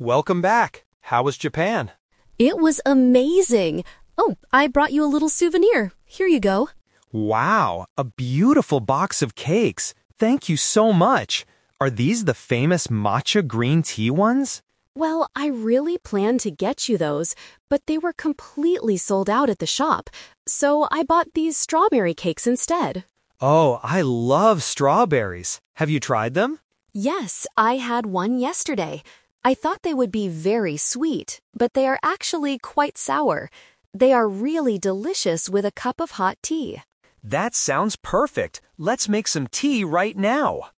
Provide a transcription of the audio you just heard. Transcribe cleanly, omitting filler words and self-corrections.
Welcome back. How was Japan? It was amazing. Oh, I brought you a little souvenir. Here you go. Wow, a beautiful box of cakes. Thank you so much. Are these the famous matcha green tea ones? Well, I really planned to get you those, but they were completely sold out at the shop, so I bought these strawberry cakes instead. Oh, I love strawberries. Have you tried them? Yes, I had one yesterday. I thought they would be very sweet, but they are actually quite sour. They are really delicious with a cup of hot tea. That sounds perfect. Let's make some tea right now.